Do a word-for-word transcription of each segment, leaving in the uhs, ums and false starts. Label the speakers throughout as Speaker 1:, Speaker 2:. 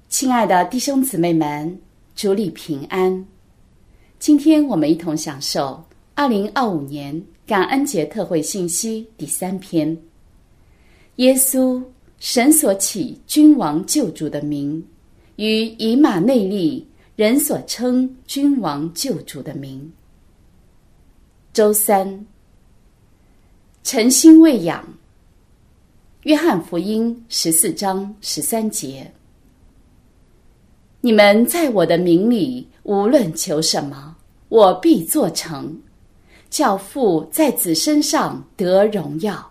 Speaker 1: 亲爱的弟兄姊妹们，主里平安。今天我们一同享受二零二五年感恩节特会信息第三篇。耶稣，神所起君王救主的名，与以马内利，人所称君王救主的名。周三，诚心喂养。约翰福音十四章十三节。你们在我的名里无论求什么，我必做成，叫父在子身上得荣耀。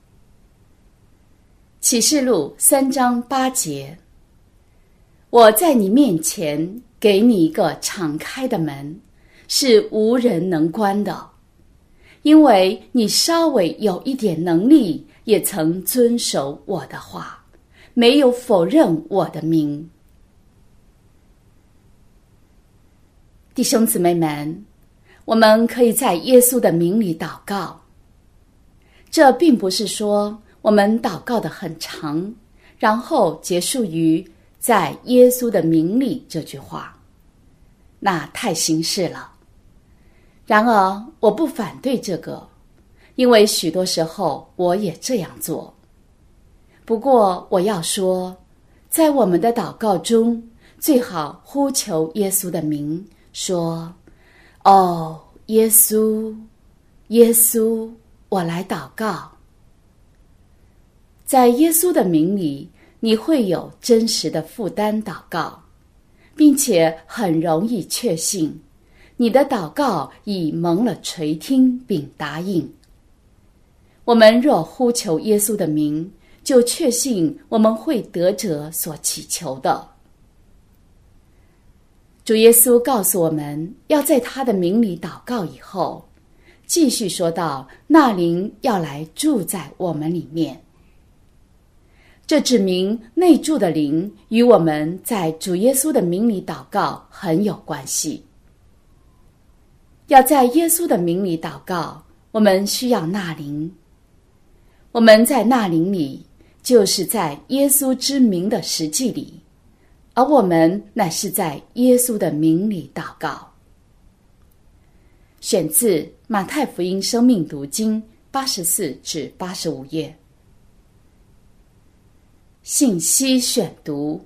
Speaker 1: 启示录三章八节。我在你面前给你一个敞开的门，是无人能关的，因为你稍微有一点能力，也曾遵守我的话，没有否认我的名。弟兄姊妹们，我们可以在耶稣的名里祷告。这并不是说我们祷告得很长，然后结束于在耶稣的名里这句话，那太形式了。然而我不反对这个，因为许多时候我也这样做。不过我要说，在我们的祷告中，最好呼求耶稣的名，说：哦，耶稣，耶稣，我来祷告。在耶稣的名里，你会有真实的负担祷告，并且很容易确信你的祷告已蒙了垂听并答应。我们若呼求耶稣的名，就确信我们会得着所祈求的。主耶稣告诉我们要在他的名里祷告以后，继续说到那灵要来住在我们里面。这指明内住的灵与我们在主耶稣的名里祷告很有关系。要在耶稣的名里祷告，我们需要那灵。我们在那灵里，就是在耶稣之名的实际里，而我们乃是在耶稣的名里祷告。选自马太福音生命读经八十四至八十五页。信息选读。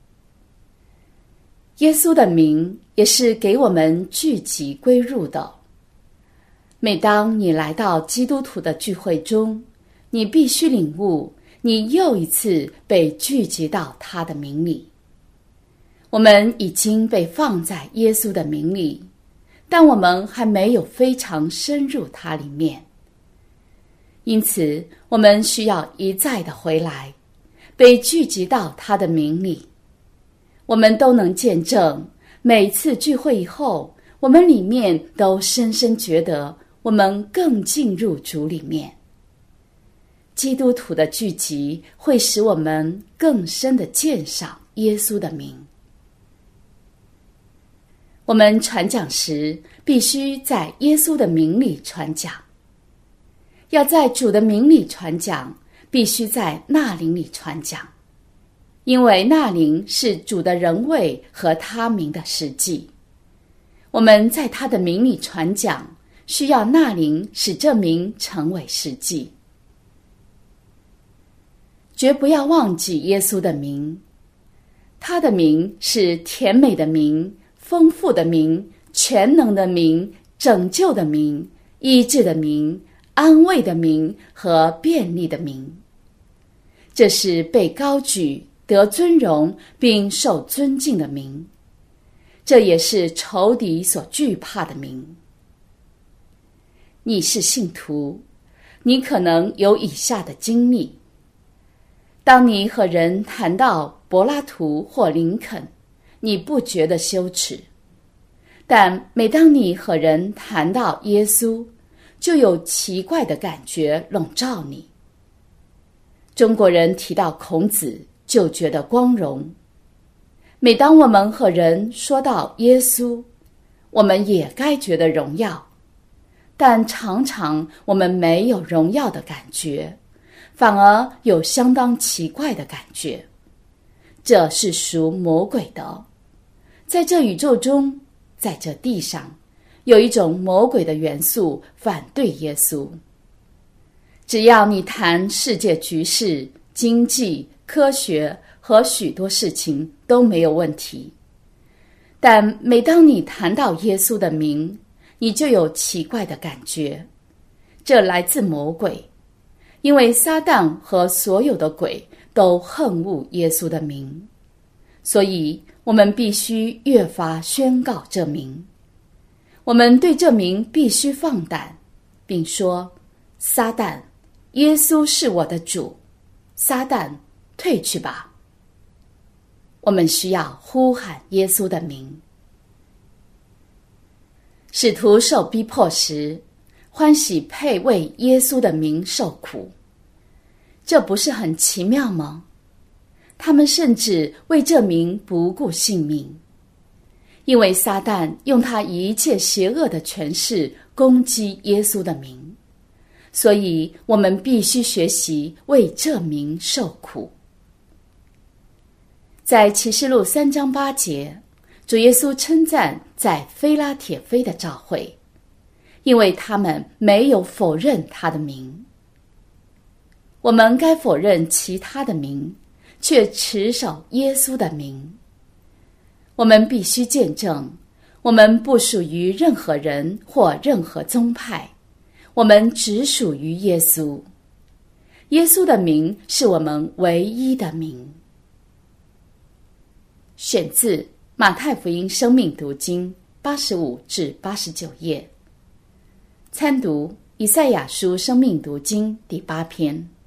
Speaker 1: 耶稣的名也是给我们聚集归入的。每当你来到基督徒的聚会中，你必须领悟，你又一次被聚集到他的名里。我们已经被放在耶稣的名里，但我们还没有非常深入它里面。因此，我们需要一再的回来，被聚集到他的名里。我们都能见证，每次聚会以后，我们里面都深深觉得我们更进入主里面。基督徒的聚集会使我们更深地鉴赏耶稣的名。我们传讲时，必须在耶稣的名里传讲。要在主的名里传讲，必须在那灵里传讲，因为那灵是主的人位和他名的实际。我们在他的名里传讲，需要那灵使这名成为实际。绝不要忘记耶稣的名，他的名是甜美的名，丰富的名，全能的名，拯救的名，医治的名，安慰的名和便利的名。这是被高举、得尊荣并受尊敬的名，这也是仇敌所惧怕的名。你是信徒，你可能有以下的经历。当你和人谈到柏拉图或林肯，你不觉得羞耻，但每当你和人谈到耶稣，就有奇怪的感觉笼罩你。中国人提到孔子，就觉得光荣。每当我们和人说到耶稣，我们也该觉得荣耀，但常常我们没有荣耀的感觉，反而有相当奇怪的感觉。 这是属魔鬼的。在这宇宙中，在这地上，有一种魔鬼的元素反对耶稣。只要你谈世界局势、经济、科学和许多事情都没有问题，但每当你谈到耶稣的名，你就有奇怪的感觉，这来自魔鬼，因为撒旦和所有的鬼都恨恶耶稣的名，所以我们必须越发宣告这名。我们对这名必须放胆，并说：撒旦，耶稣是我的主，撒旦，退去吧。我们需要呼喊耶稣的名。使徒受逼迫时，欢喜配为耶稣的名受苦，这不是很奇妙吗？他们甚至为这名不顾性命，因为撒旦用他一切邪恶的权势攻击耶稣的名，所以我们必须学习为这名受苦。在启示录三章八节，主耶稣称赞在非拉铁非的教会，因为他们没有否认他的名。我们该否认其他的名，却持守耶稣的名。我们必须见证，我们不属于任何人或任何宗派，我们只属于耶稣。耶稣的名是我们唯一的名。选自马太福音生命读经八十五至八十九页，参读以赛亚书生命读经第八篇。